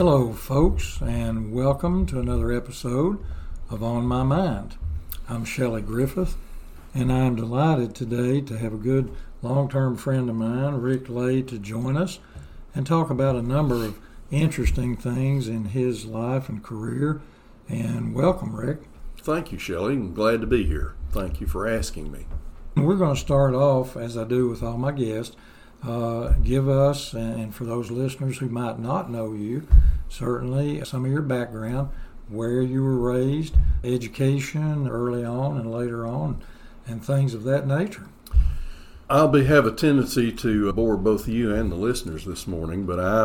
Hello, folks, and welcome to another episode of On My Mind. I'm Shelley Griffith, and I'm delighted today to have a good long-term friend of mine, Rick Lay, to join us and talk about a number of interesting things in his life and career. And welcome, Rick. Thank you, Shelley. I'm glad to be here. Thank you for asking me. We're going to start off, as I do with all my guests, give us, and for those listeners who might not know you, certainly some of your background, where you were raised, education early on and later on, and things of that nature. I'll have a tendency to bore both you and the listeners this morning, but I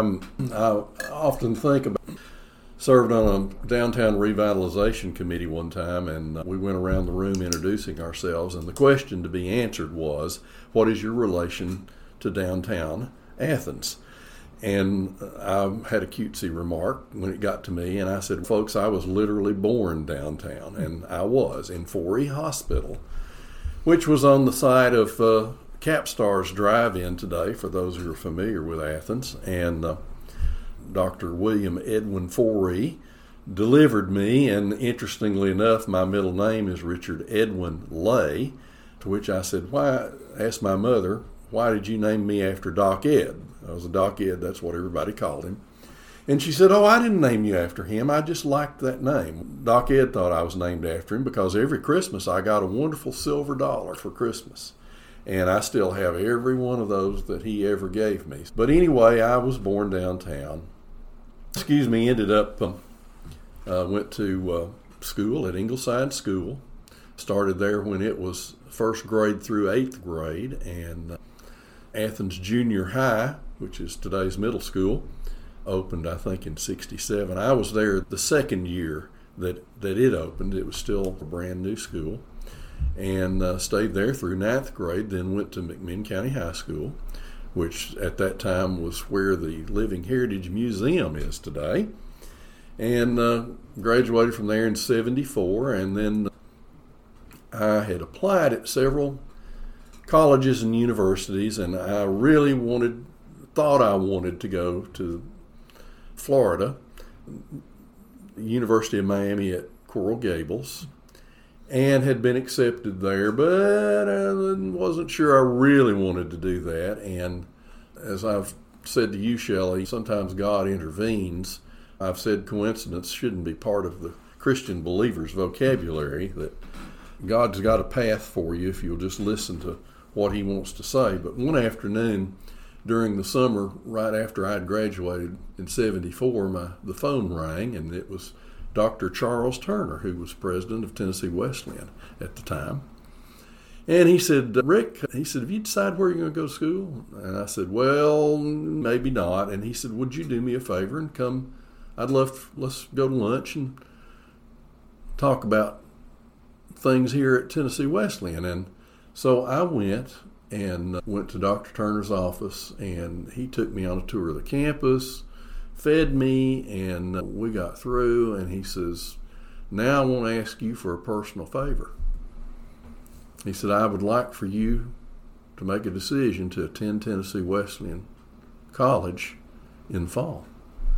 often think about served on a downtown revitalization committee one time, and we went around the room introducing ourselves, and the question to be answered was, what is your relation to downtown Athens? And I had a cutesy remark when it got to me, and I said, folks, I was literally born downtown, and I was in Forey Hospital, which was on the side of Capstar's Drive-In today, for those who are familiar with Athens. And Dr. William Edwin Forey delivered me, and interestingly enough, my middle name is Richard Edwin Lay, to which I said, asked my mother, why did you name me after Doc Ed? I was a Doc Ed, that's what everybody called him. And she said, I didn't name you after him, I just liked that name. Doc Ed thought I was named after him because every Christmas I got a wonderful silver dollar for Christmas. And I still have every one of those that he ever gave me. But anyway, I was born downtown. Ended up, went to school at Ingleside School. Started there when it was first grade through 8th grade, and Athens Junior High, which is today's middle school, opened, I think, in 1967. I was there the second year that it opened. It was still a brand new school, and stayed there through 9th grade, then went to McMinn County High School, which at that time was where the Living Heritage Museum is today, and graduated from there in 1974, and then I had applied at several colleges and universities, and I really thought I wanted to go to Florida, University of Miami at Coral Gables, and had been accepted there, but I wasn't sure I really wanted to do that. And as I've said to you, Shelley, sometimes God intervenes. I've said coincidence shouldn't be part of the Christian believer's vocabulary, that God's got a path for you if you'll just listen to what he wants to say. But one afternoon during the summer, right after I'd graduated in 1974, the phone rang, and it was Dr. Charles Turner, who was president of Tennessee Wesleyan at the time. And he said, Rick, have you decided where you're going to go to school? And I said, well, maybe not. And he said, would you do me a favor and come? Let's go to lunch and talk about things here at Tennessee Wesleyan. And so I went to Dr. Turner's office, and he took me on a tour of the campus, fed me, and we got through, and he says, now I want to ask you for a personal favor. He said, I would like for you to make a decision to attend Tennessee Wesleyan College in fall.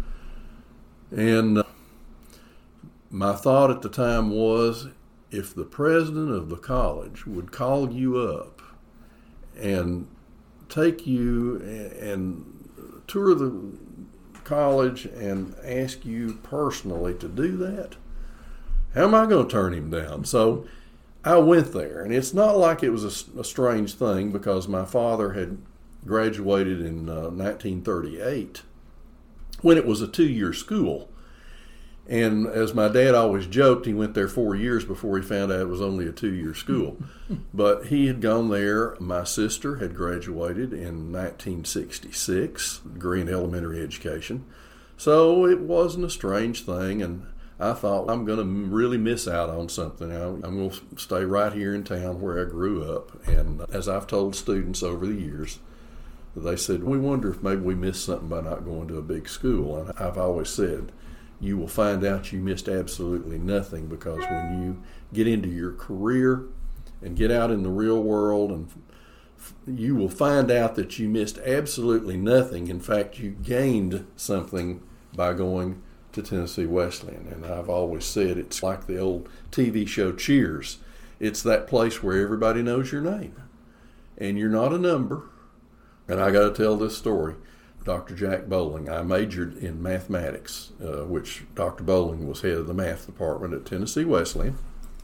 And my thought at the time was, if the president of the college would call you up and take you and tour the college and ask you personally to do that, how am I going to turn him down? So I went there, and it's not like it was a strange thing, because my father had graduated in 1938 when it was a 2-year school. And as my dad always joked, he went there 4 years before he found out it was only a 2-year school. But he had gone there. My sister had graduated in 1966, degree in elementary education. So it wasn't a strange thing, and I thought, I'm going to really miss out on something. I'm going to stay right here in town where I grew up. And as I've told students over the years, they said, we wonder if maybe we missed something by not going to a big school. And I've always said, you will find out you missed absolutely nothing, because when you get into your career and get out in the real world, and you will find out that you missed absolutely nothing. In fact, you gained something by going to Tennessee Wesleyan. And I've always said it's like the old TV show Cheers. It's that place where everybody knows your name and you're not a number. And I got to tell this story. Dr. Jack Bowling, I majored in mathematics, which Dr. Bowling was head of the math department at Tennessee Wesleyan.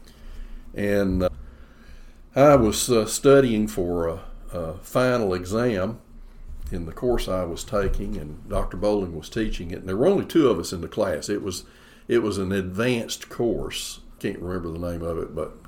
And I was studying for a final exam in the course I was taking, and Dr. Bowling was teaching it. And there were only two of us in the class. It was an advanced course. Can't remember the name of it, but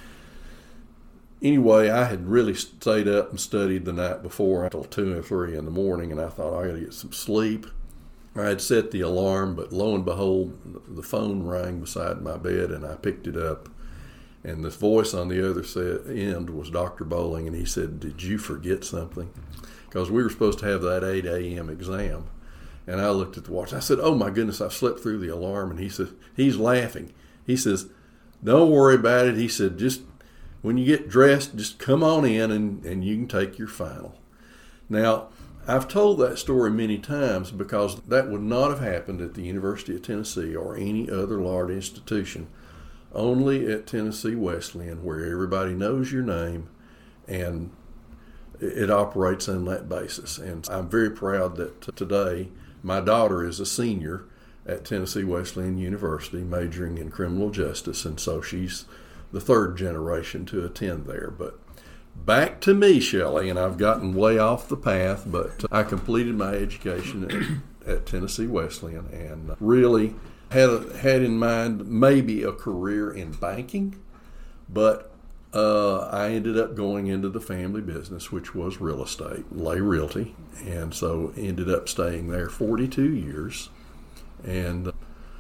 anyway, I had really stayed up and studied the night before until 2 or 3 in the morning, and I thought I got to get some sleep. I had set the alarm, but lo and behold, the phone rang beside my bed, and I picked it up. And this voice on the other end was Dr. Bowling, and he said, "Did you forget something?" Because we were supposed to have that 8 a.m. exam. And I looked at the watch. I said, "Oh, my goodness, I've slept through the alarm." And he said, he's laughing. He says, "Don't worry about it." He said, "Just when you get dressed, just come on in and you can take your final." Now, I've told that story many times because that would not have happened at the University of Tennessee or any other large institution. Only at Tennessee Wesleyan, where everybody knows your name and it operates on that basis. And I'm very proud that today my daughter is a senior at Tennessee Wesleyan University, majoring in criminal justice, and so she's the third generation to attend there. But back to me, Shelley, and I've gotten way off the path, but I completed my education at Tennessee Wesleyan and really had in mind maybe a career in banking, but I ended up going into the family business, which was real estate, Lay Realty, and so ended up staying there 42 years. And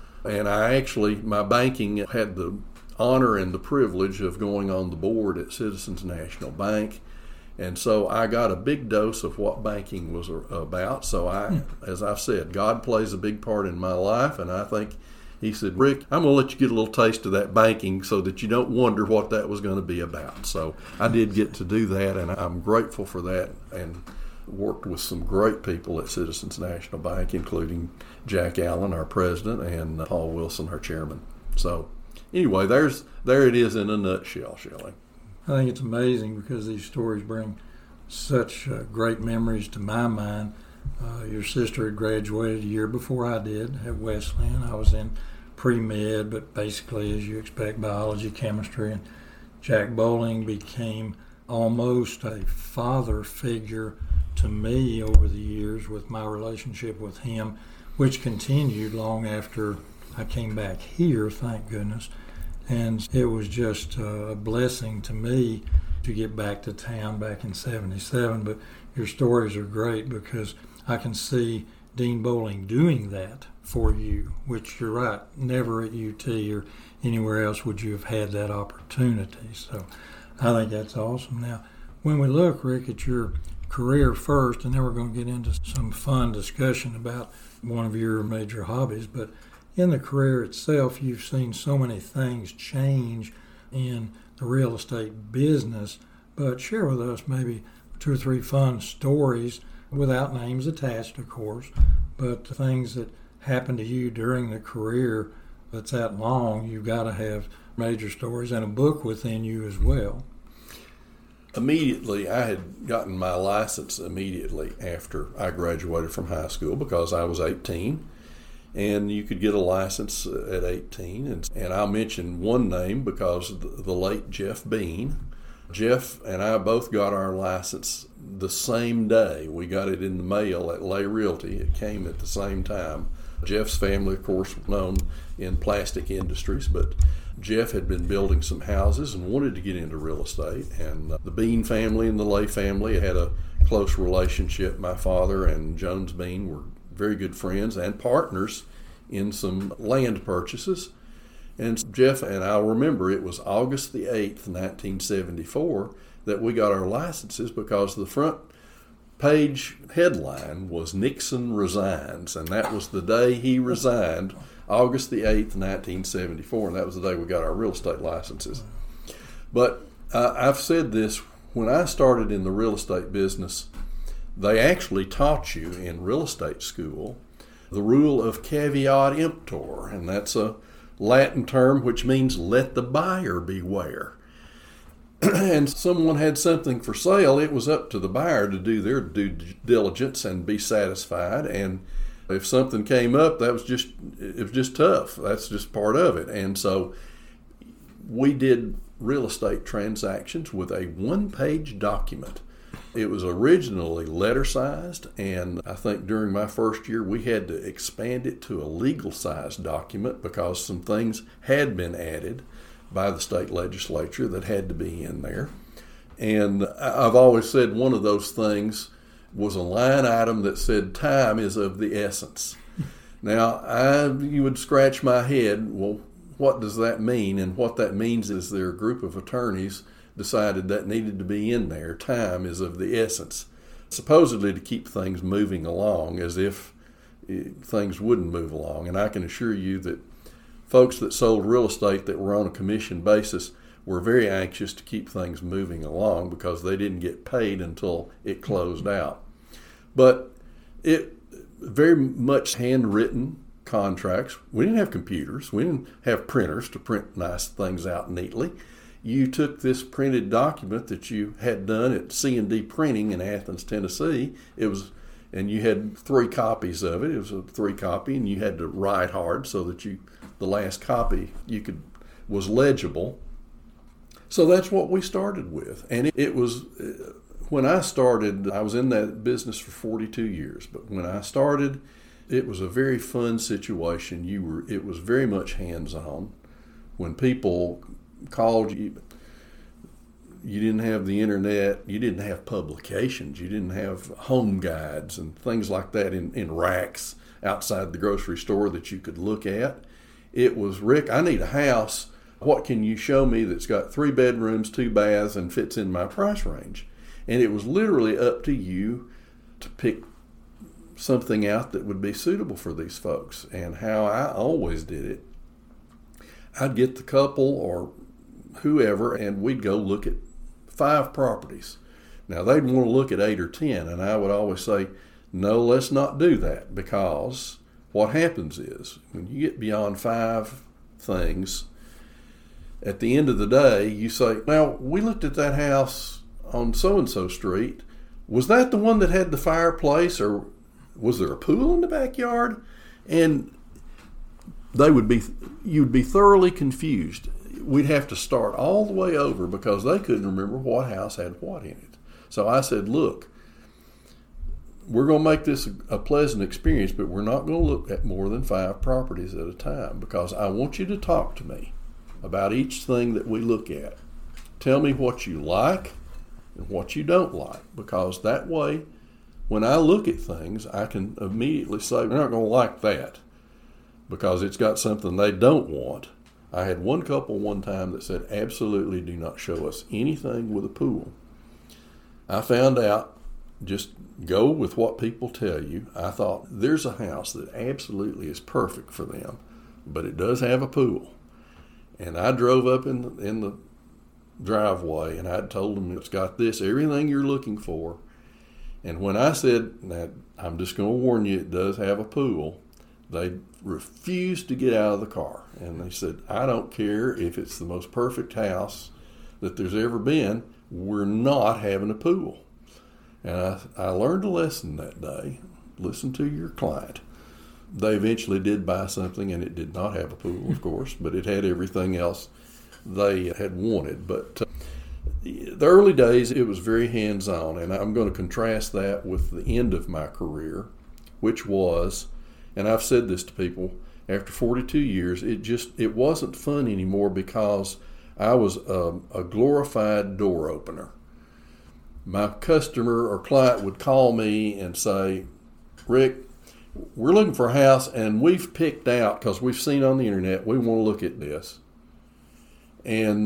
I actually, my banking had the honor and the privilege of going on the board at Citizens National Bank. And so I got a big dose of what banking was about. So as I've said, God plays a big part in my life. And I think he said, "Rick, I'm going to let you get a little taste of that banking so that you don't wonder what that was going to be about." So I did get to do that, and I'm grateful for that, and worked with some great people at Citizens National Bank, including Jack Allen, our president, and Paul Wilson, our chairman. So anyway, there it is in a nutshell, Shelley. I think it's amazing because these stories bring such great memories to my mind. Your sister had graduated a year before I did at Wesleyan. I was in pre-med, but basically, as you expect, biology, chemistry. And Jack Bowling became almost a father figure to me over the years with my relationship with him, which continued long after I came back here, thank goodness. And it was just a blessing to me to get back to town back in 77. But your stories are great because I can see Dean Bowling doing that for you, which you're right, never at UT or anywhere else would you have had that opportunity. So I think that's awesome. Now, when we look, Rick, at your career first, and then we're going to get into some fun discussion about one of your major hobbies, but in the career itself, you've seen so many things change in the real estate business, but share with us maybe 2 or 3 fun stories, without names attached, of course, but things that happened to you during the career that's that long. You've got to have major stories and a book within you as well. Immediately, I had gotten my license immediately after I graduated from high school because I was 18. And you could get a license at 18. And I'll mention one name because the late Jeff Bean. Jeff and I both got our license the same day. We got it in the mail at Lay Realty. It came at the same time. Jeff's family, of course, known in plastic industries, but Jeff had been building some houses and wanted to get into real estate. And the Bean family and the Lay family had a close relationship. My father and Jones Bean were very good friends and partners in some land purchases. And Jeff and I remember it was August the 8th, 1974, that we got our licenses because the front page headline was "Nixon Resigns," and that was the day he resigned, August the 8th, 1974, and that was the day we got our real estate licenses. But I've said this, when I started in the real estate business, they actually taught you in real estate school the rule of caveat emptor, and that's a Latin term which means let the buyer beware. And someone had something for sale, it was up to the buyer to do their due diligence and be satisfied. And if something came up, it was just tough. That's just part of it. And so we did real estate transactions with a one-page document. It was originally letter-sized, and I think during my first year we had to expand it to a legal-sized document because some things had been added by the state legislature that had to be in there. And I've always said one of those things was a line item that said time is of the essence. Now, you would scratch my head, well, what does that mean? And what that means is there a group of attorneys decided that needed to be in there. Time is of the essence, supposedly to keep things moving along as if things wouldn't move along. And I can assure you that folks that sold real estate that were on a commission basis were very anxious to keep things moving along because they didn't get paid until it closed out. But it very much handwritten contracts. We didn't have computers. We didn't have printers to print nice things out neatly. You took this printed document that you had done at C&D Printing in Athens, Tennessee. And you had 3 copies of it. It was a 3-copy, and you had to write hard so that the last copy was legible. So that's what we started with. And it was, when I started, I was in that business for 42 years. But when I started, it was a very fun situation. It was very much hands-on. When people called you, you didn't have the internet, you didn't have publications, you didn't have home guides and things like that in racks outside the grocery store that you could look at. It was, Rick, I need a house. What can you show me that's got 3 bedrooms, 2 baths, and fits in my price range? And it was literally up to you to pick something out that would be suitable for these folks. And how I always did it, I'd get the couple or whoever, and we'd go look at 5 properties. Now, they'd want to look at 8 or 10, and I would always say, no, let's not do that, because what happens is when you get beyond 5 things, at the end of the day, you say, now, we looked at that house on so-and-so street. Was that the one that had the fireplace, or was there a pool in the backyard? And you'd be thoroughly confused. We'd have to start all the way over because they couldn't remember what house had what in it. So I said, look, we're going to make this a pleasant experience, but we're not going to look at more than 5 properties at a time because I want you to talk to me about each thing that we look at. Tell me what you like and what you don't like, because that way, when I look at things, I can immediately say, we're not going to like that because it's got something they don't want. I had one couple one time that said, absolutely do not show us anything with a pool. I found out, just go with what people tell you. I thought, there's a house that absolutely is perfect for them, but it does have a pool. And I drove up in the driveway, and I'd told them it's got everything you're looking for. And when I said, now, I'm just going to warn you, it does have a pool, they refused to get out of the car. And they said, I don't care if it's the most perfect house that there's ever been, we're not having a pool. And I learned a lesson that day. Listen to your client. They eventually did buy something, and it did not have a pool, of course, but it had everything else they had wanted. But the early days, it was very hands-on, and I'm going to contrast that with the end of my career, which was, and I've said this to people, after 42 years, it wasn't fun anymore because I was a glorified door opener. My customer or client would call me and say, Rick, we're looking for a house, and we've picked out, because we've seen on the internet, we want to look at this. And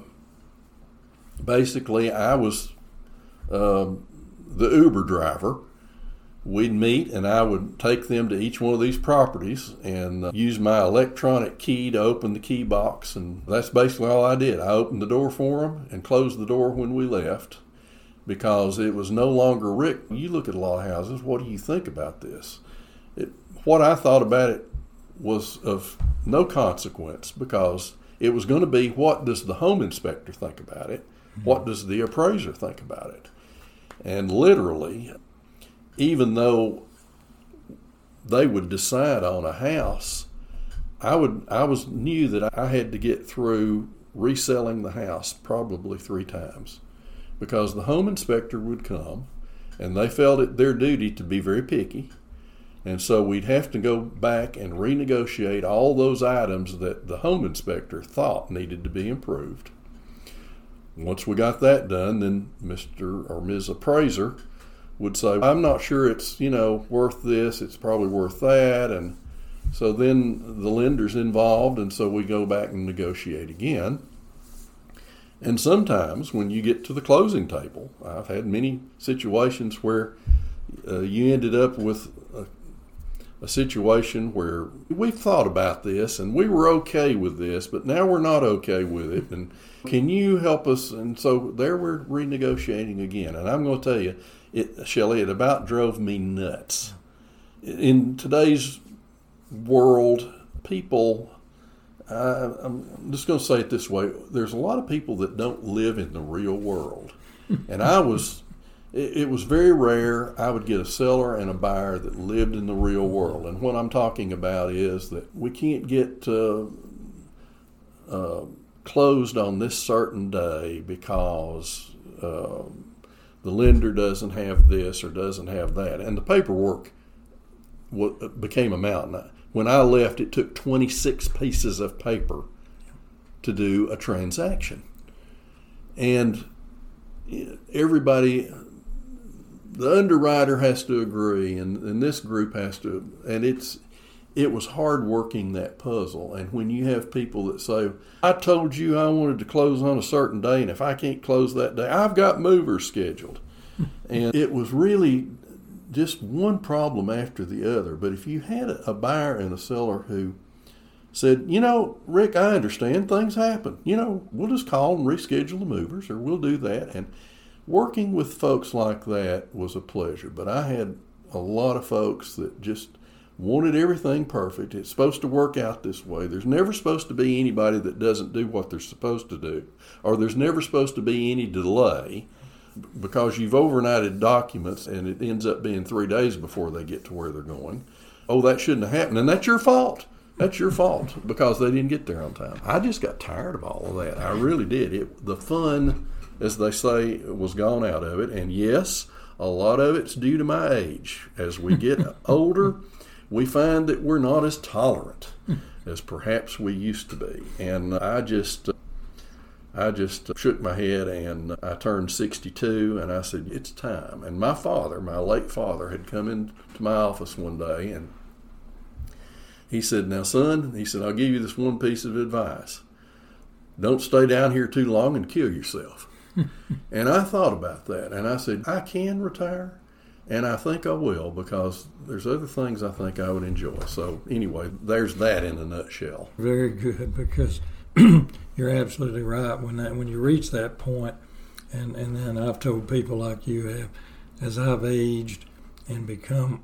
basically, I was the Uber driver. We'd meet, and I would take them to each one of these properties and use my electronic key to open the key box, and that's basically all I did. I opened the door for them and closed the door when we left, because it was no longer, Rick, you look at a lot of houses, what do you think about this? what I thought about it was of no consequence, because it was going to be, what does the home inspector think about it? What does the appraiser think about it? And literally, even though they would decide on a house, I knew that I had to get through reselling the house probably 3 times, because the home inspector would come and they felt it their duty to be very picky. And so we'd have to go back and renegotiate all those items that the home inspector thought needed to be improved. Once we got that done, then Mr. or Ms. Appraiser would say, I'm not sure it's, worth this, it's probably worth that. And so then the lender's involved, and so we go back and negotiate again. And sometimes when you get to the closing table, I've had many situations where you ended up with a situation where we've thought about this and we were okay with this, but now we're not okay with it. And can you help us? And so there we're renegotiating again. And I'm going to tell you, Shelley, it about drove me nuts. In today's world, people, I'm just going to say it this way, there's a lot of people that don't live in the real world. And it was very rare I would get a seller and a buyer that lived in the real world. And what I'm talking about is that we can't get closed on this certain day because the lender doesn't have this or doesn't have that. And the paperwork became a mountain. When I left, it took 26 pieces of paper to do a transaction. And everybody, the underwriter has to agree, and this group has to, and it was hard working that puzzle. And when you have people that say, I told you I wanted to close on a certain day, and if I can't close that day, I've got movers scheduled. And it was really just one problem after the other. But if you had a buyer and a seller who said, Rick, I understand things happen. We'll just call and reschedule the movers, or we'll do that. And working with folks like that was a pleasure. But I had a lot of folks that just wanted everything perfect. It's supposed to work out this way. There's never supposed to be anybody that doesn't do what they're supposed to do, or there's never supposed to be any delay because you've overnighted documents and it ends up being 3 days before they get to where they're going. Oh, that shouldn't have happened, and that's your fault. That's your fault because they didn't get there on time. I just got tired of all of that. I really did. The fun, as they say, was gone out of it. And yes, a lot of it's due to my age. As we get older, we find that we're not as tolerant as perhaps we used to be. And I just shook my head, and I turned 62, and I said, it's time. And my father, my late father, had come into my office one day, and he said, now, son, he said, I'll give you this one piece of advice. Don't stay down here too long and kill yourself. And I thought about that, and I said, I can retire, and I think I will, because there's other things I think I would enjoy. So anyway, there's that in a nutshell. Very good, because you're absolutely right. When you reach that point, and then I've told people like you have, as I've aged and become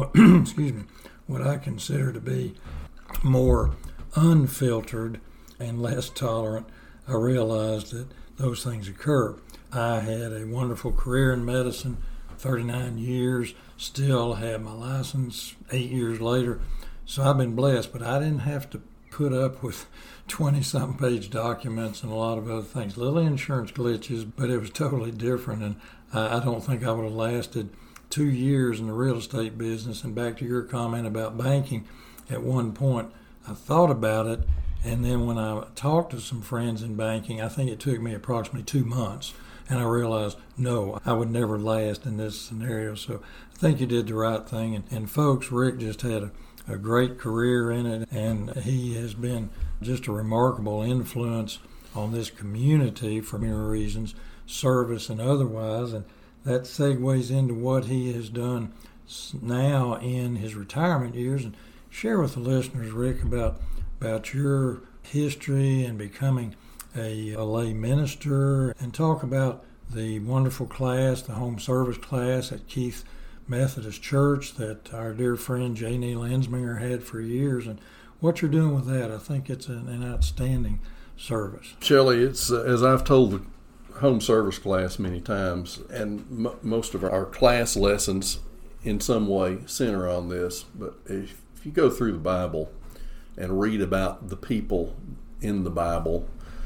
what I consider to be more unfiltered and less tolerant, I realized that those things occur. I had a wonderful career in medicine, 39 years, still have my license 8 years later. So I've been blessed, but I didn't have to put up with 20-something page documents and a lot of other things. Little insurance glitches, but it was totally different. And I don't think I would have lasted 2 years in the real estate business. And back to your comment about banking, at one point I thought about it, and then when I talked to some friends in banking, I think it took me approximately 2 months, and I realized, no, I would never last in this scenario. So I think you did the right thing. And folks, Rick just had a great career in it, and he has been just a remarkable influence on this community for many reasons, service and otherwise. And that segues into what he has done now in his retirement years. And share with the listeners, Rick, about your history and becoming a lay minister, and talk about the wonderful class, the home service class that Keith Methodist Church that our dear friend J. Neil Ensminger had for years. And what you're doing with that, I think it's an outstanding service. Shelley, it's as I've told the home service class many times, and most of our class lessons in some way center on this, but if you go through the Bible and read about the people in the Bible,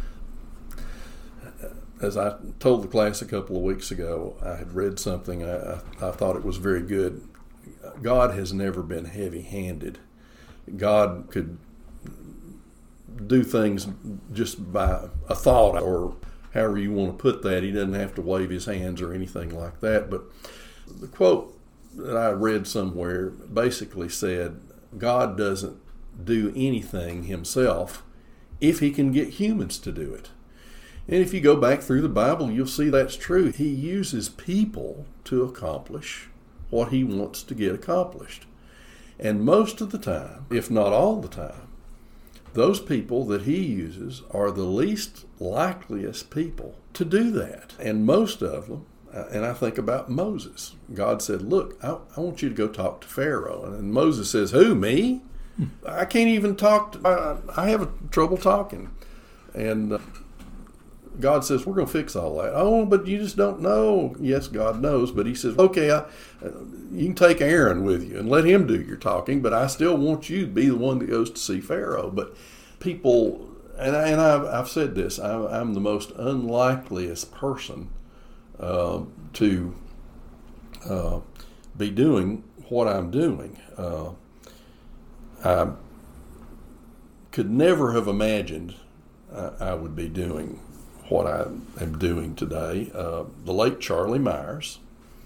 as I told the class a couple of weeks ago, I had read something, I thought it was very good. God has never been heavy-handed. God could do things just by a thought, or however you want to put that. He doesn't have to wave his hands or anything like that. But the quote that I read somewhere basically said, God doesn't do anything himself if he can get humans to do it. And if you go back through the Bible, you'll see that's true. He uses people to accomplish what he wants to get accomplished. And most of the time, if not all the time, those people that he uses are the least likeliest people to do that. And most of them, and I think about Moses. God said, look, I want you to go talk to Pharaoh. And Moses says, who, me? I can't even talk. I have trouble talking. And God says, we're going to fix all that. Oh, but you just don't know. Yes, God knows. But he says, okay, you can take Aaron with you and let him do your talking, but I still want you to be the one that goes to see Pharaoh. But people, and I've said this, I'm the most unlikeliest person to be doing what I'm doing. I could never have imagined I would be doing what I am doing today. The late Charlie Myers,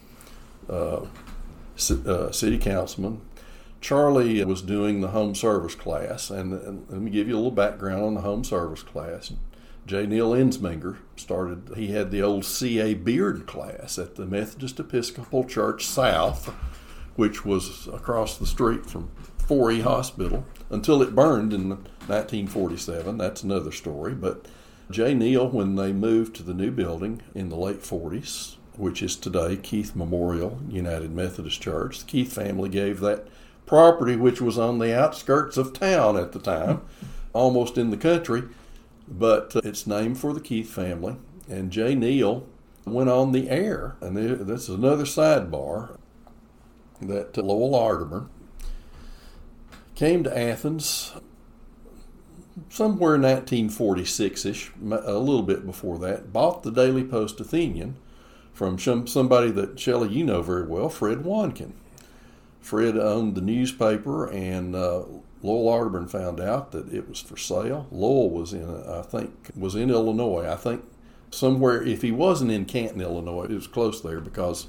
city councilman. Charlie was doing the home service class, and let me give you a little background on the home service class. J. Neil Ensminger he had the old C.A. Beard class at the Methodist Episcopal Church South, which was across the street from 4E Hospital, until it burned in 1947. That's another story. But J. Neil, when they moved to the new building in the late 40s, which is today Keith Memorial United Methodist Church, the Keith family gave that property, which was on the outskirts of town at the time, almost in the country, but it's named for the Keith family. And J. Neil went on the air, and this is another sidebar, that Lowell Arterburn came to Athens somewhere in 1946-ish, a little bit before that, bought the Daily Post Athenian from somebody that, Shelley, you know very well, Fred Wankin. Fred owned the newspaper, and Lowell Arterburn found out that it was for sale. Lowell was in Illinois. I think somewhere, if he wasn't in Canton, Illinois, it was close there, because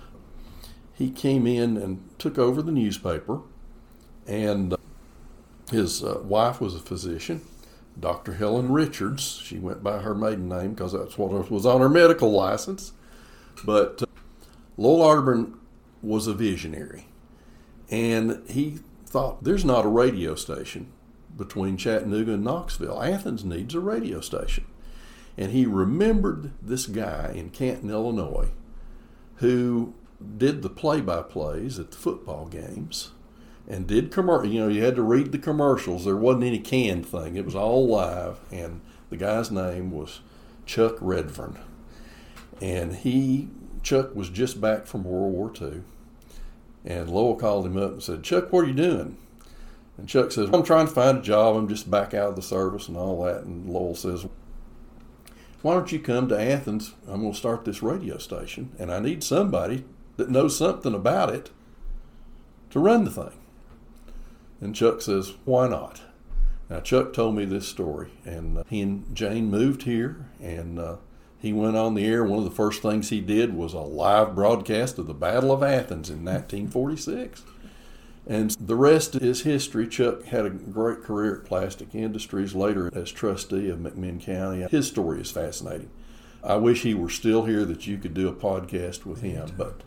he came in and took over the newspaper, and his wife was a physician, Dr. Helen Richards. She went by her maiden name because that's what was on her medical license. But Lowell Arterburn was a visionary, and he thought, there's not a radio station between Chattanooga and Knoxville. Athens needs a radio station. And he remembered this guy in Canton, Illinois, who did the play-by-plays at the football games and did you had to read the commercials. There wasn't any canned thing. It was all live. And the guy's name was Chuck Redfern. And Chuck was just back from World War II. And Lowell called him up and said, Chuck, what are you doing? And Chuck says, I'm trying to find a job. I'm just back out of the service and all that. And Lowell says, why don't you come to Athens? I'm going to start this radio station, and I need somebody that knows something about it to run the thing. And Chuck says, why not? Now, Chuck told me this story, and he and Jane moved here, and he went on the air. One of the first things he did was a live broadcast of the Battle of Athens in 1946. And the rest is history. Chuck had a great career at Plastic Industries, later as trustee of McMinn County. His story is fascinating. I wish he were still here that you could do a podcast with him. But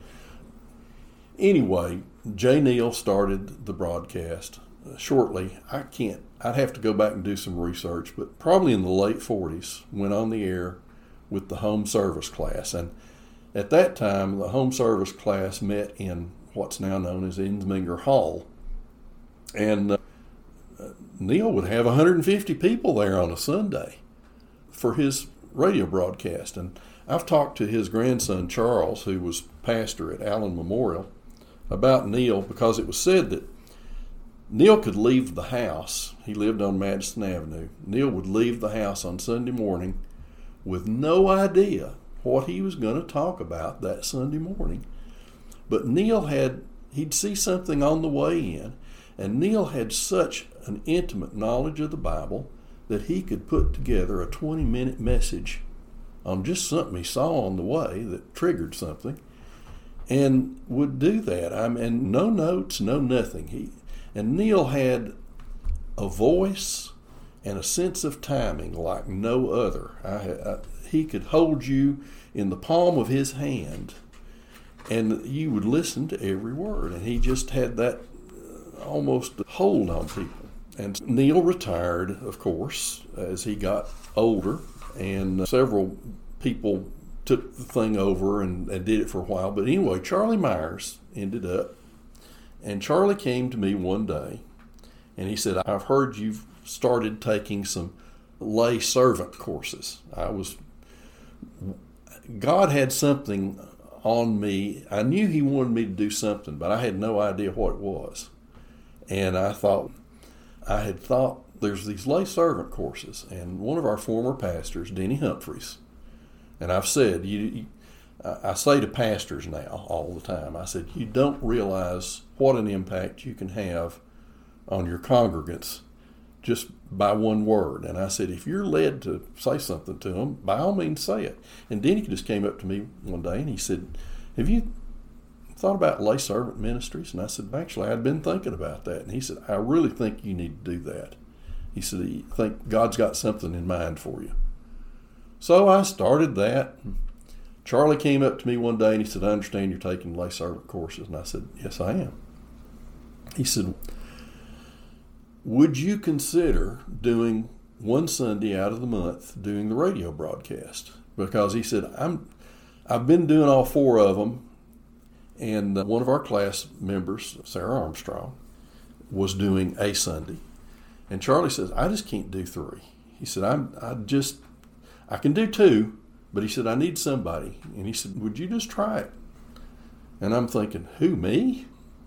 anyway, J. Neil started the broadcast shortly. I'd have to go back and do some research, but probably in the late 40s, went on the air with the home service class. And at that time, the home service class met in what's now known as Insminger Hall. And Neil would have 150 people there on a Sunday for his radio broadcast. And I've talked to his grandson, Charles, who was pastor at Allen Memorial, about Neil, because it was said that Neil could leave the house. He lived on Madison Avenue. Neil would leave the house on Sunday morning with no idea what he was going to talk about that Sunday morning. But he'd see something on the way in, and Neil had such an intimate knowledge of the Bible that he could put together a 20-minute message on just something he saw on the way that triggered something, and would do that. And no notes, no nothing. And Neil had a voice and a sense of timing like no other. He could hold you in the palm of his hand, and you would listen to every word. And he just had that almost hold on people. And Neil retired, of course, as he got older, and several people took the thing over and did it for a while. But anyway, Charlie Myers ended up, and Charlie came to me one day, and he said, "I've heard you've started taking some lay servant courses." God had something on me. I knew he wanted me to do something, but I had no idea what it was. And I had thought there's these lay servant courses, and one of our former pastors, Denny Humphreys, and I've said, I say to pastors now all the time, I said, you don't realize what an impact you can have on your congregants just by one word. And I said, if you're led to say something to them, by all means say it. And Denny just came up to me one day and he said, "Have you thought about lay servant ministries?" And I said, "Actually, I'd been thinking about that." And he said, "I really think you need to do that." He said, "I think God's got something in mind for you." So I started that. Charlie came up to me one day and he said, "I understand you're taking lay servant courses." And I said, "Yes, I am." He said, "Would you consider doing one Sunday out of the month doing the radio broadcast?" Because he said, I've been doing all four of them, and one of our class members, Sarah Armstrong, was doing a Sunday. And Charlie says, "I just can't do three." He said, I can do two, but he said, "I need somebody." And he said, "Would you just try it?" And I'm thinking, who, me?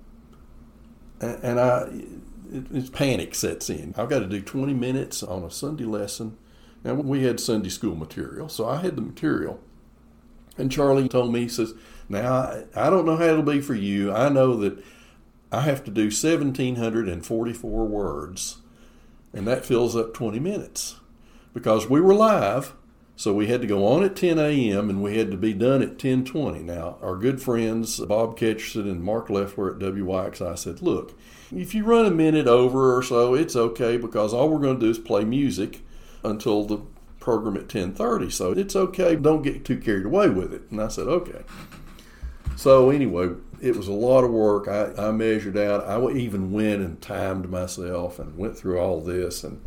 It's panic sets in. I've got to do 20 minutes on a Sunday lesson. Now, we had Sunday school material, so I had the material. And Charlie told me, he says, "Now, I don't know how it'll be for you. I know that I have to do 1,744 words, and that fills up 20 minutes. Because we were live, so we had to go on at 10 a.m. and we had to be done at 10:20. Now, our good friends, Bob Ketcherson and Mark Leffler at WYXI said, "Look, if you run a minute over or so, it's okay, because all we're going to do is play music until the program at 10:30. So it's okay. Don't get too carried away with it." And I said, "Okay." So anyway, it was a lot of work. I measured out. I even went and timed myself and went through all this. And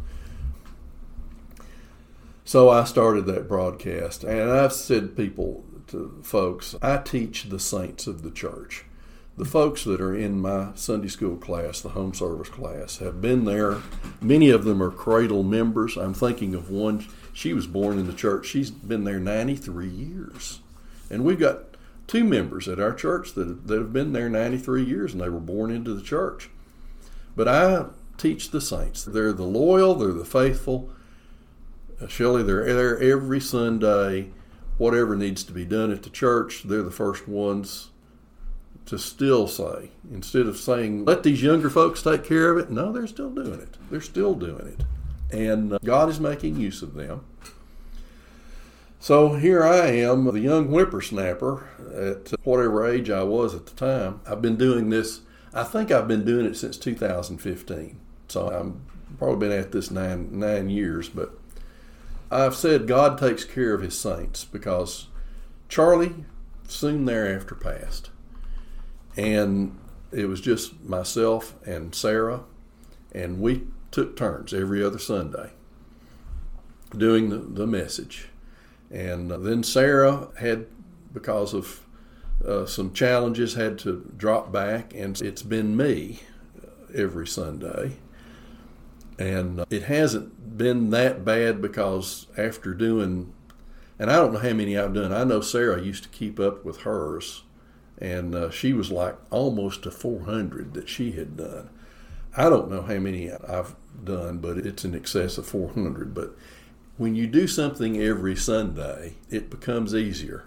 so I started that broadcast. And I've said to folks, I teach the saints of the church. The folks that are in my Sunday school class, the home service class, have been there. Many of them are cradle members. I'm thinking of one. She was born in the church. She's been there 93 years. And we've got two members at our church that have been there 93 years, and they were born into the church. But I teach the saints. They're the loyal, they're the faithful. Shelley, they're there every Sunday. Whatever needs to be done at the church, they're the first ones to still say, instead of saying, "Let these younger folks take care of it," no, they're still doing it. They're still doing it. And God is making use of them. So here I am, the young whippersnapper at whatever age I was at the time. I've been doing this, I think I've been doing it since 2015. So I've probably been at this nine years. But I've said God takes care of his saints, because Charlie soon thereafter passed. And it was just myself and Sarah, and we took turns every other Sunday doing the message. And then Sarah had, because of some challenges, had to drop back, and it's been me every Sunday. And it hasn't been that bad because after doing, and I don't know how many I've done. I know Sarah used to keep up with hers, and she was like almost to 400 that she had done. I don't know how many I've done, but it's in excess of 400. But when you do something every Sunday, it becomes easier.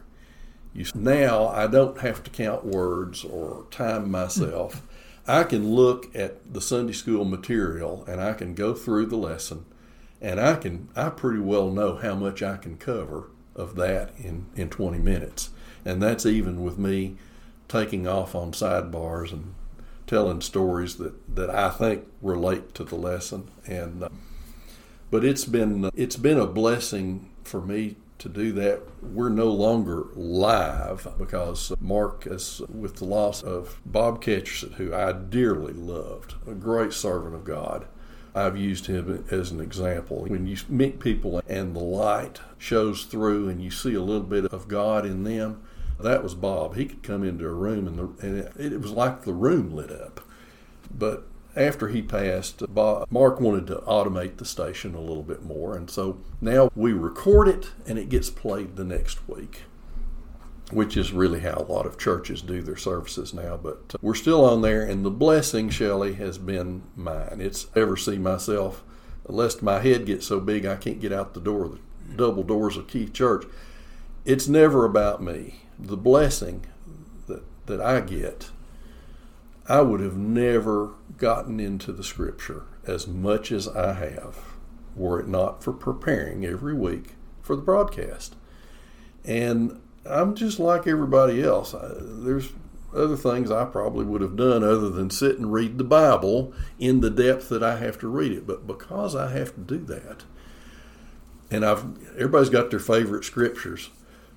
Now I don't have to count words or time myself. I can look at the Sunday school material and I can go through the lesson, and I pretty well know how much I can cover of that in 20 minutes. And that's even with me taking off on sidebars and telling stories that I think relate to the lesson. And but it's been a blessing for me to do that. We're no longer live because Mark is with the loss of Bob Ketcherson, who I dearly loved, a great servant of God. I've used him as an example. When you meet people and the light shows through and you see a little bit of God in them, that was Bob. He could come into a room and it was like the room lit up. But after he passed, Mark wanted to automate the station a little bit more, and so now we record it and it gets played the next week, which is really how a lot of churches do their services now. But we're still on there, and the blessing, Shelley, has been mine. It's ever see myself, lest my head gets so big I can't get out the door, the double doors of Keith Church. It's never about me. The blessing that I get, I would have never gotten into the Scripture as much as I have were it not for preparing every week for the broadcast. And I'm just like everybody else. There's other things I probably would have done other than sit and read the Bible in the depth that I have to read it. But because I have to do that, and everybody's got their favorite scriptures,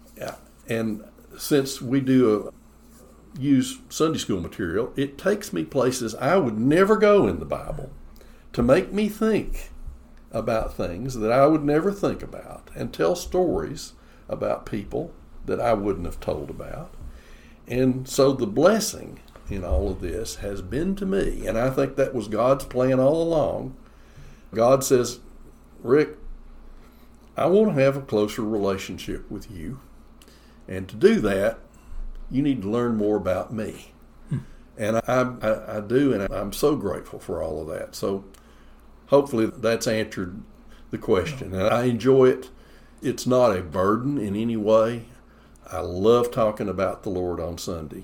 and since we use Sunday school material, it takes me places I would never go in the Bible to make me think about things that I would never think about and tell stories about people that I wouldn't have told about. And so the blessing in all of this has been to me, and I think that was God's plan all along. God says, Rick, I want to have a closer relationship with you, and to do that, you need to learn more about me. And I do, and I'm so grateful for all of that. So hopefully that's answered the question. And I enjoy it. It's not a burden in any way. I love talking about the Lord on Sunday.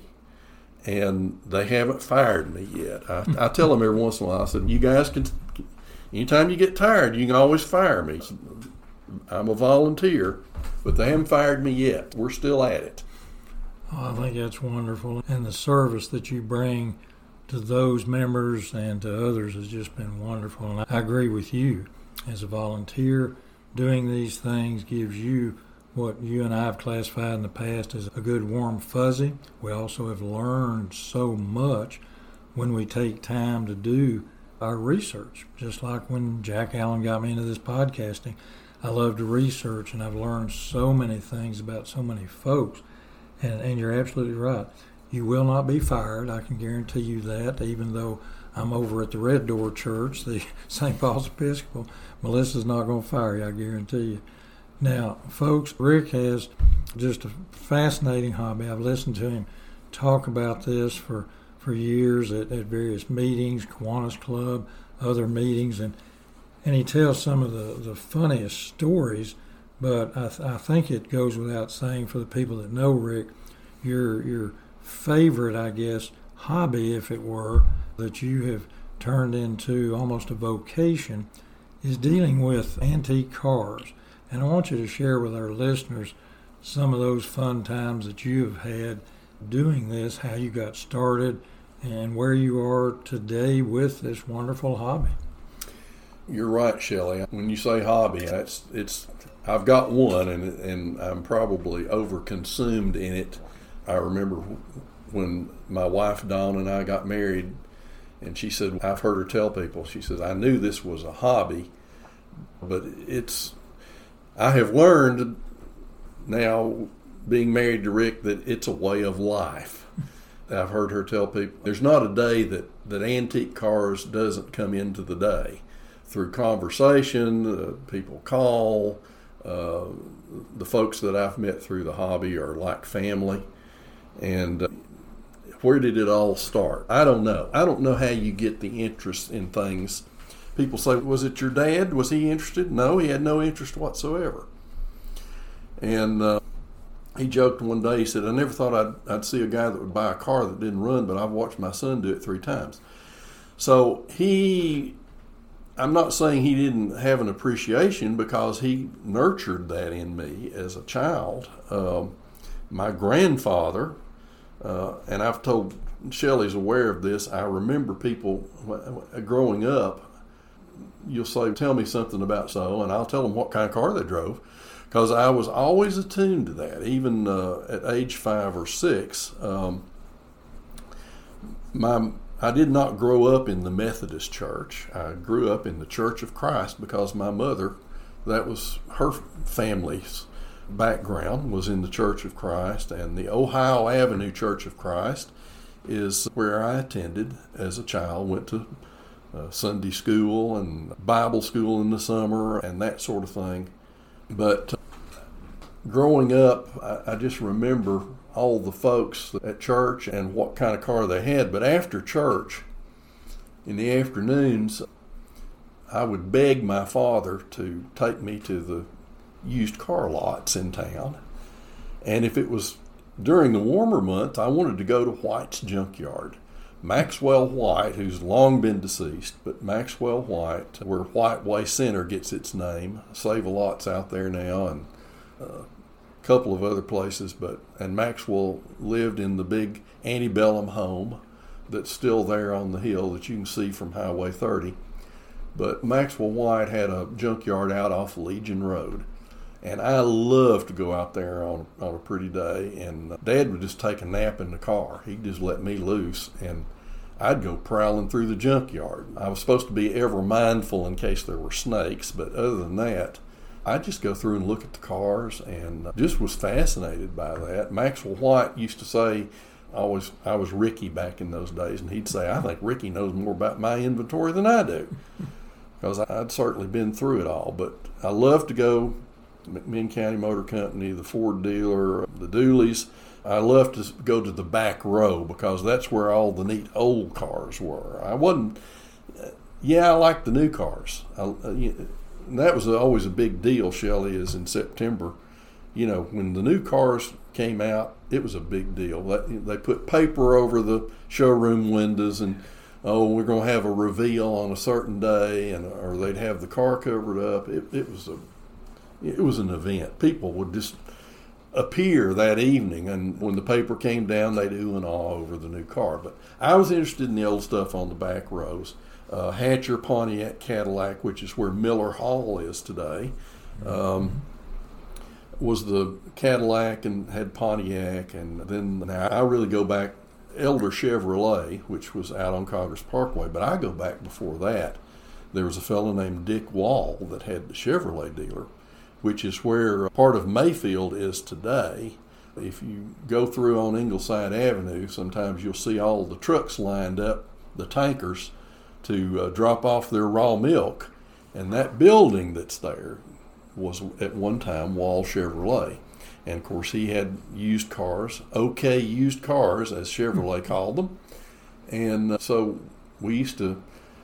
And they haven't fired me yet. I tell them every once in a while, I said, you guys can, anytime you get tired, you can always fire me. I'm a volunteer, but they haven't fired me yet. We're still at it. Oh, I think that's wonderful. And the service that you bring to those members and to others has just been wonderful. And I agree with you. As a volunteer, doing these things gives you what you and I have classified in the past as a good warm fuzzy. We also have learned so much when we take time to do our research. Just like when Jack Allen got me into this podcasting, I love to research, and I've learned so many things about so many folks. And you're absolutely right. You will not be fired. I can guarantee you that, even though I'm over at the Red Door Church, the St. Paul's Episcopal. Melissa's not going to fire you, I guarantee you. Now, folks, Rick has just a fascinating hobby. I've listened to him talk about this for years at various meetings, Kiwanis Club, other meetings, and he tells some of the funniest stories. But I think it goes without saying for the people that know Rick, your favorite, I guess, hobby, if it were, that you have turned into almost a vocation is dealing with antique cars. And I want you to share with our listeners some of those fun times that you have had doing this, how you got started, and where you are today with this wonderful hobby. You're right, Shelley. When you say hobby, it's I've got one, and I'm probably overconsumed in it. I remember when my wife Dawn and I got married, and she said, I've heard her tell people, she says, I knew this was a hobby, but I have learned now being married to Rick, that it's a way of life. I've heard her tell people there's not a day that antique cars doesn't come into the day. Through conversation, people call. The folks that I've met through the hobby are like family. And where did it all start? I don't know. I don't know how you get the interest in things. People say, was it your dad? Was he interested? No, he had no interest whatsoever. And he joked one day, he said, I never thought I'd see a guy that would buy a car that didn't run, but I've watched my son do it 3 times. So I'm not saying he didn't have an appreciation, because he nurtured that in me as a child. My grandfather, and I've told, Shelley's aware of this, I remember people growing up, you'll say, tell me something about so, and I'll tell them what kind of car they drove, because I was always attuned to that, even at age 5 or 6. I did not grow up in the Methodist church. I grew up in the Church of Christ, because my mother, that was her family's background, was in the Church of Christ, and the Ohio Avenue Church of Christ is where I attended as a child, went to Sunday school and Bible school in the summer and that sort of thing. But growing up, I just remember all the folks at church and what kind of car they had. But after church, in the afternoons, I would beg my father to take me to the used car lots in town. And if it was during the warmer months, I wanted to go to White's Junkyard. Maxwell White, who's long been deceased, but Maxwell White, where White Way Center gets its name, Save-A-Lot's out there now, and a couple of other places, and Maxwell lived in the big antebellum home that's still there on the hill that you can see from Highway 30. But Maxwell White had a junkyard out off Legion Road, and I loved to go out there on a pretty day, and Dad would just take a nap in the car. He'd just let me loose, and I'd go prowling through the junkyard. I was supposed to be ever mindful in case there were snakes, but other than that, I'd just go through and look at the cars, and just was fascinated by that. Maxwell White used to say, I was Ricky back in those days, and he'd say, I think Ricky knows more about my inventory than I do, because I'd certainly been through it all. But I loved to go McMinn County Motor Company, the Ford dealer, the Dooleys. I loved to go to the back row, because that's where all the neat old cars were. I liked the new cars. And that was always a big deal, Shelley, is in September. When the new cars came out, it was a big deal. They put paper over the showroom windows, and we're going to have a reveal on a certain day, or they'd have the car covered up. It was an event. People would just appear that evening, and when the paper came down, they'd ooh and ah over the new car. But I was interested in the old stuff on the back rows. Hatcher Pontiac Cadillac, which is where Miller Hall is today, was the Cadillac, and had Pontiac. And then now I really go back, Elder Chevrolet, which was out on Congress Parkway, but I go back before that. There was a fellow named Dick Wall that had the Chevrolet dealer, which is where part of Mayfield is today. If you go through on Ingleside Avenue, sometimes you'll see all the trucks lined up, the tankers, to drop off their raw milk. And that building that's there was at one time Wall Chevrolet. And of course he had used cars, OK used cars, as Chevrolet called them. And so we used to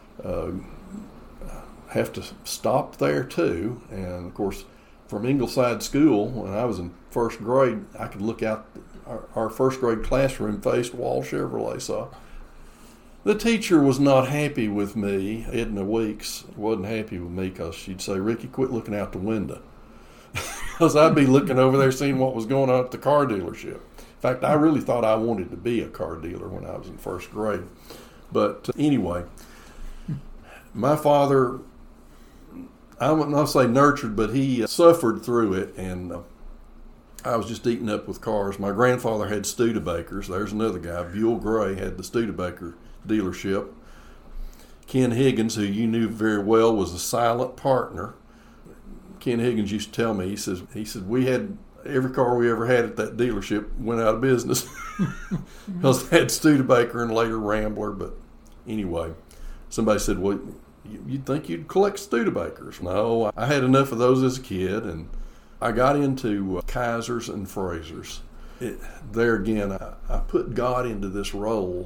have to stop there too. And of course, from Ingleside School, when I was in first grade, I could look out, our first grade classroom faced Wall Chevrolet. So the teacher was not happy with me. Edna Weeks wasn't happy with me, because she'd say, Ricky, quit looking out the window. Because I'd be looking over there seeing what was going on at the car dealership. In fact, I really thought I wanted to be a car dealer when I was in first grade. But anyway, my father, I wouldn't not say nurtured, but he suffered through it, and I was just eaten up with cars. My grandfather had Studebakers. There's another guy, Buell Gray, had the Studebaker dealership. Ken Higgins, who you knew very well, was a silent partner. Ken Higgins used to tell me, he said we had every car we ever had at that dealership went out of business because they had Studebaker and later Rambler. But anyway, somebody said, well, you'd think you'd collect Studebakers. No, I had enough of those as a kid, and I got into Kaisers and Frasers. There again, I put God into this role.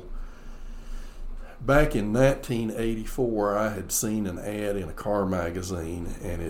Back in 1984, I had seen an ad in a car magazine, and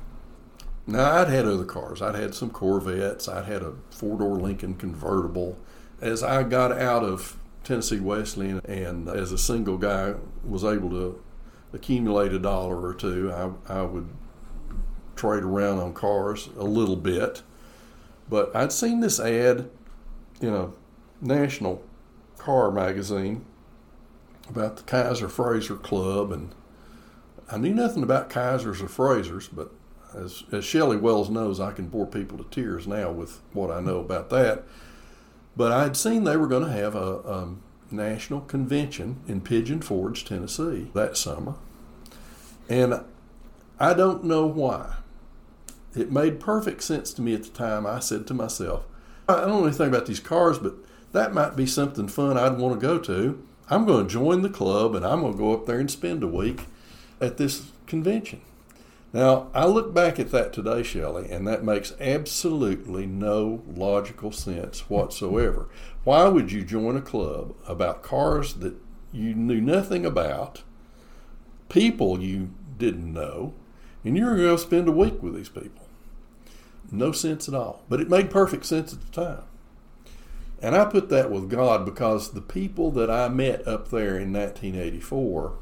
now I'd had other cars. I'd had some Corvettes. I'd had a four-door Lincoln convertible. As I got out of Tennessee Wesleyan and as a single guy was able to accumulate $1 or $2, I would trade around on cars a little bit. But I'd seen this ad in a national car magazine about the Kaiser Fraser Club, and I knew nothing about Kaisers or Frasers, but as Shelley Wells knows, I can bore people to tears now with what I know about that. But I'd seen they were going to have a national convention in Pigeon Forge, Tennessee that summer, and I don't know why. It made perfect sense to me at the time. I said to myself, I don't know anything about these cars, but that might be something fun I'd want to go to. I'm going to join the club, and I'm going to go up there and spend a week at this convention. Now, I look back at that today, Shelley, and that makes absolutely no logical sense whatsoever. Why would you join a club about cars that you knew nothing about, people you didn't know, and you're going to go spend a week with these people? No sense at all. But it made perfect sense at the time. And I put that with God because the people that I met up there in 1984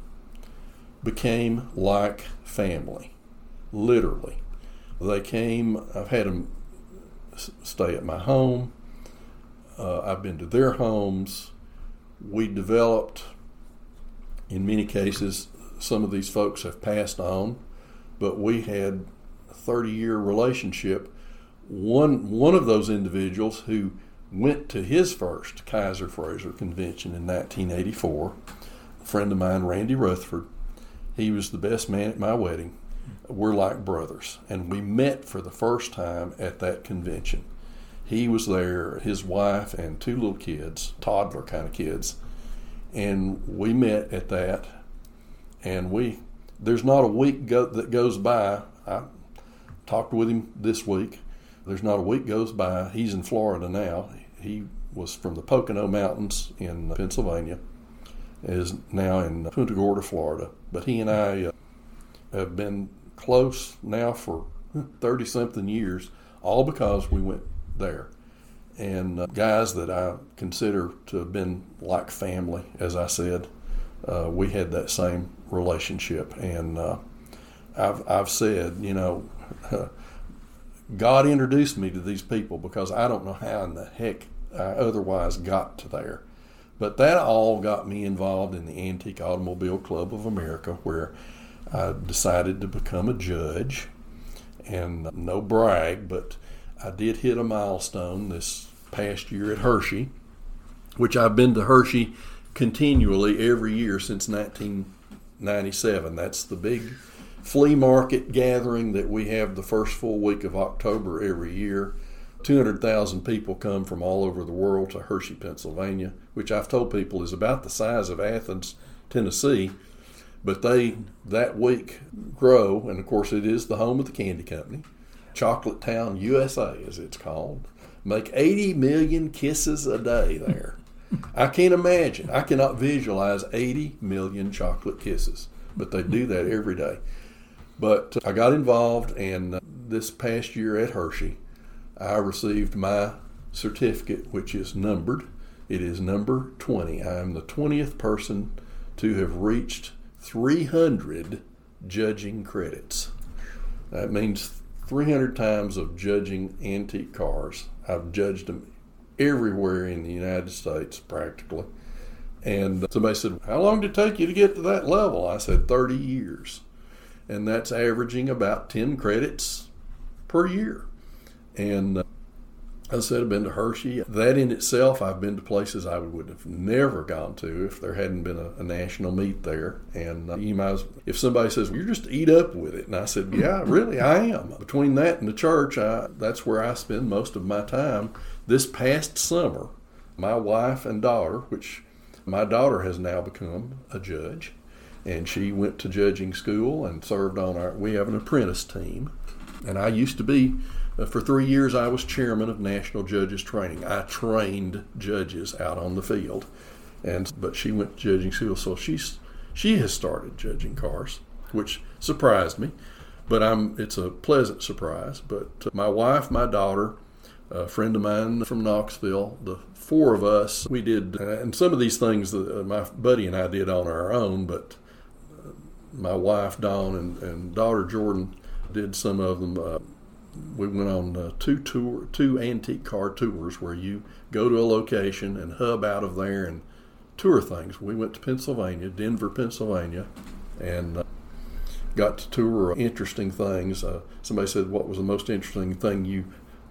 became like family, literally. They came, I've had them stay at my home. I've been to their homes. We developed, in many cases, some of these folks have passed on, but we had a 30-year relationship. One of those individuals who went to his first Kaiser Fraser convention in 1984, a friend of mine, Randy Rutherford, he was the best man at my wedding. We're like brothers, and we met for the first time at that convention. He was there, his wife and 2 little kids, toddler kind of kids, and we met at that, and there's not a week that goes by. I talked with him this week. There's not a week goes by. He's in Florida now. He was from the Pocono Mountains in Pennsylvania, is now in Punta Gorda, Florida. But he and I have been close now for 30-something years, all because we went there. And guys that I consider to have been like family, as I said, we had that same relationship. And I've said, God introduced me to these people because I don't know how in the heck I otherwise got to there. But that all got me involved in the Antique Automobile Club of America, where I decided to become a judge. And no brag, but I did hit a milestone this past year at Hershey, which I've been to Hershey continually every year since 1997. That's the big flea market gathering that we have the first full week of October every year. 200,000 people come from all over the world to Hershey, Pennsylvania, which I've told people is about the size of Athens, Tennessee. But they, that week, grow, and of course it is the home of the candy company. Chocolate Town, USA, as it's called. Make 80 million kisses a day there. I can't imagine. I cannot visualize 80 million chocolate kisses, but they do that every day. But I got involved, and this past year at Hershey, I received my certificate, which is numbered. It is number 20. I am the 20th person to have reached 300 judging credits. That means 300 times of judging antique cars. I've judged them everywhere in the United States, practically. And somebody said, how long did it take you to get to that level? I said, 30 years. And that's averaging about 10 credits per year. And I said I've been to Hershey. That in itself, I've been to places I would have never gone to if there hadn't been a national meet there. And if somebody says, well, you're just eat up with it. And I said, yeah, really, I am. Between that and the church, that's where I spend most of my time. This past summer, my wife and daughter, which my daughter has now become a judge, and she went to judging school and served on we have an apprentice team. And I used to be, for 3 years, I was chairman of National Judges Training. I trained judges out on the field. But she went to judging school, so she has started judging cars, which surprised me. But it's a pleasant surprise. But my wife, my daughter, a friend of mine from Knoxville, the four of us, we did, and some of these things my buddy and I did on our own, but my wife, Dawn, and daughter, Jordan, did some of them. We went on two antique car tours where you go to a location and hub out of there and tour things. We went to Pennsylvania, Denver, Pennsylvania, and got to tour interesting things. Somebody said, what was the most interesting thing you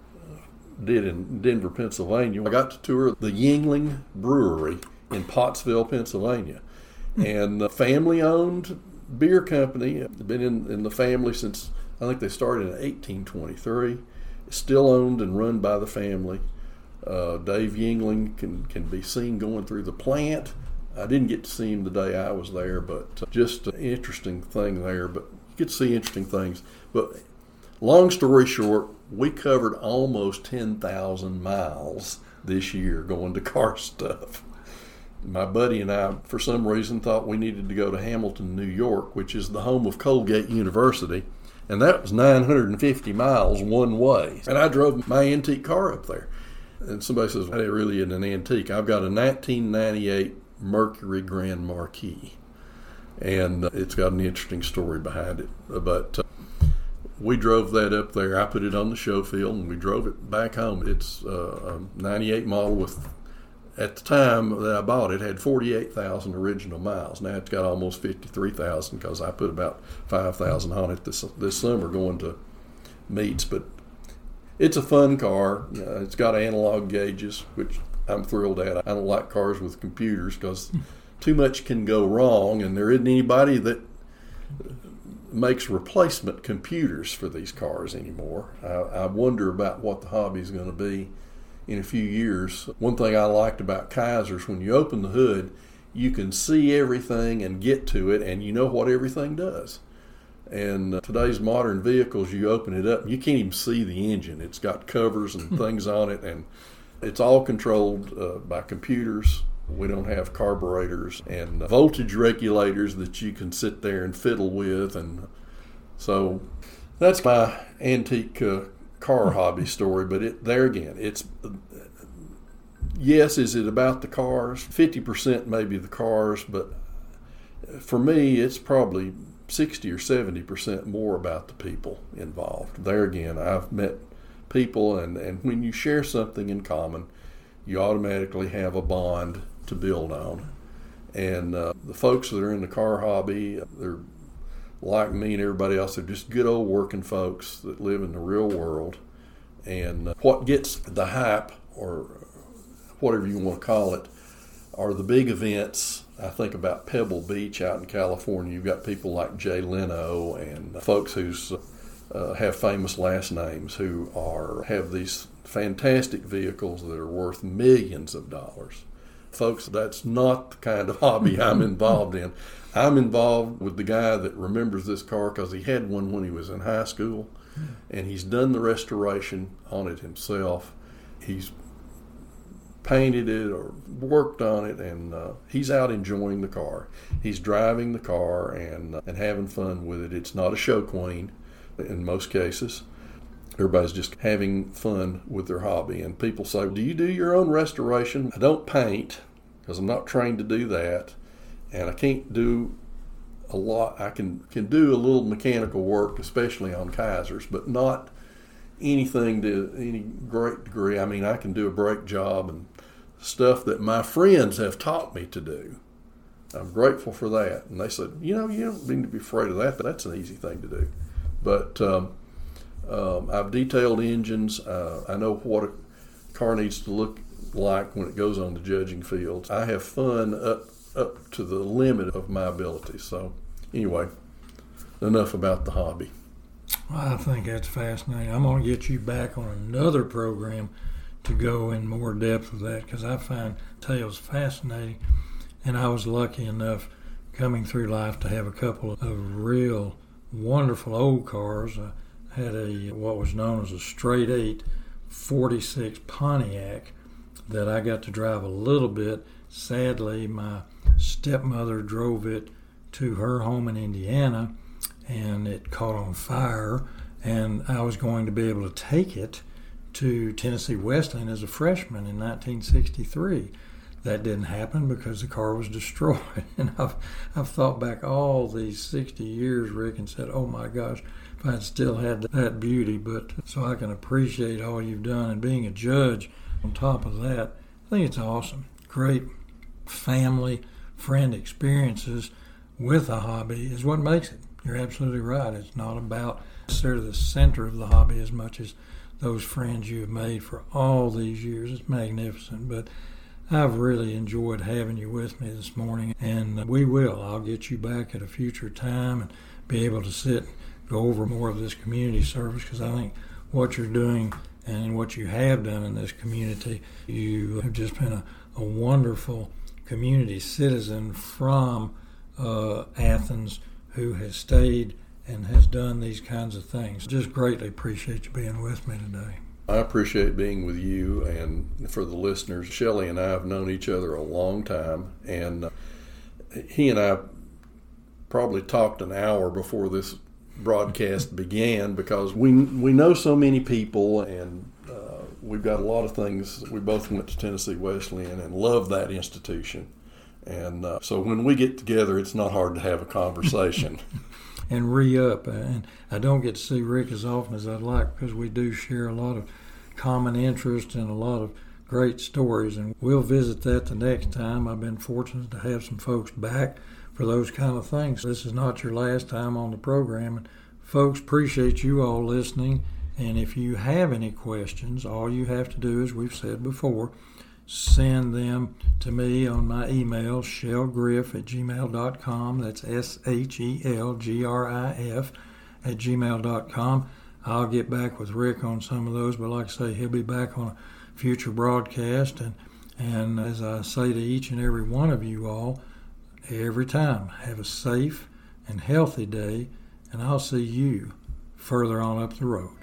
did in Denver, Pennsylvania? I got to tour the Yuengling Brewery in Pottsville, Pennsylvania. And a family-owned beer company, been in the family since, I think they started in 1823. Still owned and run by the family. Dave Yuengling can be seen going through the plant. I didn't get to see him the day I was there, but just an interesting thing there. But you get to see interesting things. But long story short, we covered almost 10,000 miles this year going to car stuff. My buddy and I, for some reason, thought we needed to go to Hamilton, New York, which is the home of Colgate University. And that was 950 miles one way. And I drove my antique car up there. And somebody says, that really isn't an antique. I've got a 1998 Mercury Grand Marquis. And it's got an interesting story behind it. But we drove that up there. I put it on the show field, and we drove it back home. It's a 98 model with, at the time that I bought it, had 48,000 original miles. Now it's got almost 53,000 because I put about 5,000 on it this summer going to meets. But it's a fun car. It's got analog gauges, which I'm thrilled at. I don't like cars with computers because too much can go wrong, and there isn't anybody that makes replacement computers for these cars anymore. I wonder about what the hobby is going to be in a few years. One thing I liked about Kaiser's, when you open the hood, you can see everything and get to it, and you know what everything does. And today's modern vehicles, you open it up, and you can't even see the engine. It's got covers and things on it, and it's all controlled by computers. We don't have carburetors and voltage regulators that you can sit there and fiddle with. And so that's my antique car hobby story. But there again, it's, yes, is it about the cars? 50% maybe the cars, but for me, it's probably 60 or 70% more about the people involved. There again, I've met people, and when you share something in common, you automatically have a bond to build on. And the folks that are in the car hobby, they're like me and everybody else. They're just good old working folks that live in the real world. And what gets the hype, or whatever you want to call it, are the big events. I think about Pebble Beach out in California. You've got people like Jay Leno and folks who have famous last names who have these fantastic vehicles that are worth millions of dollars. Folks, that's not the kind of hobby I'm involved in. I'm involved with the guy that remembers this car because he had one when he was in high school, and he's done the restoration on it himself. He's painted it or worked on it, and he's out enjoying the car. He's driving the car and having fun with it. It's not a show queen in most cases. Everybody's just having fun with their hobby. And people say, do you do your own restoration? I don't paint because I'm not trained to do that. And I can't do a lot. I can do a little mechanical work, especially on Kaiser's, but not anything to any great degree. I mean, I can do a brake job and stuff that my friends have taught me to do. I'm grateful for that. And they said, you don't need to be afraid of that. That's an easy thing to do. But I've detailed engines. I know car needs to look like when it goes on the judging fields. I have fun up to the limit of my ability. So anyway, enough about the hobby. I think that's fascinating. I'm going to get you back on another program to go in more depth with that, because I find tales fascinating, and I was lucky enough coming through life to have a couple of real wonderful old cars. I had what was known as a straight 8 46 Pontiac that I got to drive a little bit. Sadly, my stepmother drove it to her home in Indiana, and it caught on fire, and I was going to be able to take it to Tennessee Wesleyan as a freshman in 1963. That didn't happen because the car was destroyed. And I've thought back all these 60 years, Rick, and said, oh my gosh, if I'd still had that beauty. But so I can appreciate all you've done, and being a judge on top of that, I think it's awesome. Great family, friend experiences with a hobby is what makes it. You're absolutely right. It's not about necessarily the center of the hobby as much as those friends you have made for all these years. It's magnificent. But I've really enjoyed having you with me this morning, and I'll get you back at a future time and be able to sit and go over more of this community service, because I think what you're doing and what you have done in this community, you have just been a wonderful community citizen from Athens who has stayed and has done these kinds of things. Just greatly appreciate you being with me today. I appreciate being with you, and for the listeners, Shelley and I have known each other a long time, and he and I probably talked an hour before this broadcast began, because we know so many people, and we've got a lot of things. We both went to Tennessee Wesleyan and love that institution, and so when we get together, it's not hard to have a conversation. And re-up. And I don't get to see Rick as often as I'd like, because we do share a lot of common interest and a lot of great stories, and we'll visit that the next time. I've been fortunate to have some folks back for those kind of things. This is not your last time on the program. And folks, appreciate you all listening, and if you have any questions, all you have to do, as we've said before, send them to me on my email, shelgrif@gmail.com. That's SHELGRIF@gmail.com. I'll get back with Rick on some of those, but like I say, he'll be back on a future broadcast. And as I say to each and every one of you all, every time, have a safe and healthy day, and I'll see you further on up the road.